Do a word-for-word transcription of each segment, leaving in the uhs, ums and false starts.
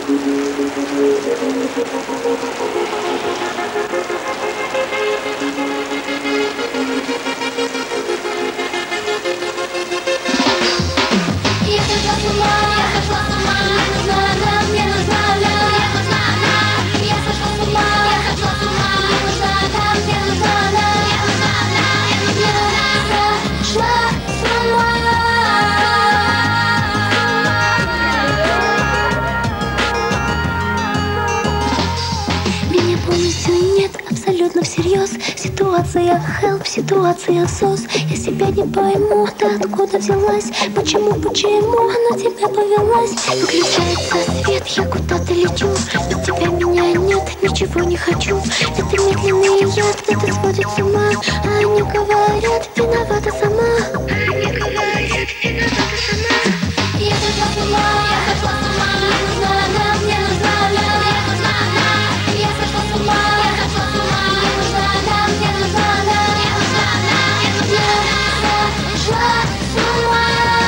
Абсолютно всерьез. Ситуация help, ситуация сос. Я себя не пойму, ты откуда взялась? Почему, почему на тебя повелась? Выключается свет, я куда-то лечу. Без тебя меня нет, ничего не хочу. Это медленный яд, кто-то сходит с ума. А они говорят, виновата сама. Они говорят, виновата сама. Я сошла с ума, я сошла с ума. Мне нужна она, мне нужна она, мне нужна она. Я сошла с ума, я сошла с ума. Мне нужна она, мне нужна она, мне нужна она. Я сошла с ума.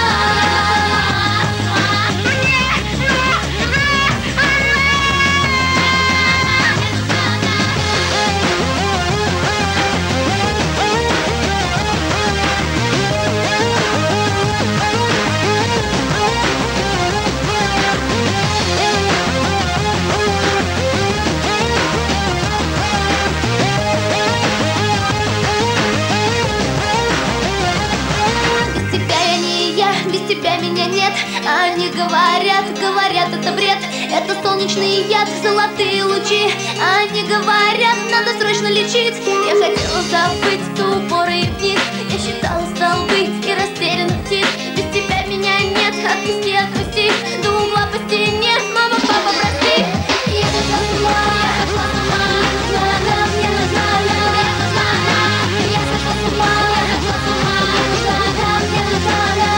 Тебя меня нет, они говорят, говорят, это бред. Это солнечный яд, золотые лучи. Они говорят, надо срочно лечить. Я хотела забыть ту поры и вниз. Я считала столбы и растерянных птиц. Без тебя меня нет, отпусти, отпусти. До угла по стене, мама, папа, прости. Я сошла с ума, я сошла с ума. Мне нужна она, мне нужна она, мне нужна она. Я сошла с ума, я сошла с ума. Мне нужна она, мне нужна она.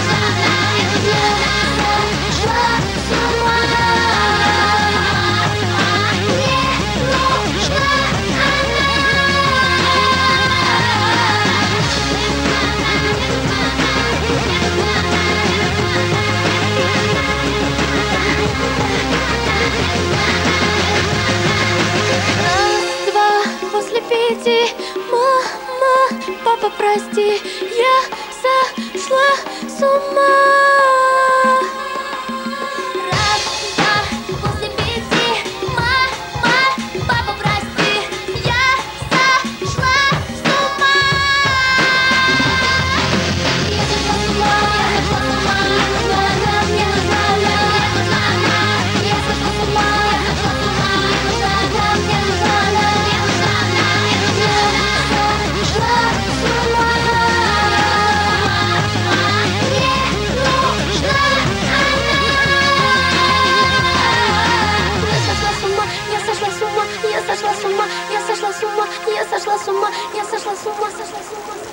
Мама, папа, прости, я сошла с ума. Раз, два, после пяти. Мама, папа, прости, я сошла с ума. Я сошла с ума, я сошла с ума. Мне нужна она, мне нужна она, мне нужна она. Я сошла с ума, я сошла с ума. Мне нужна она, мне нужна она, мне нужна она. Я сошла с ума, я сошла с ума, я сошла с ума, я сошла с ума, сошла с ума.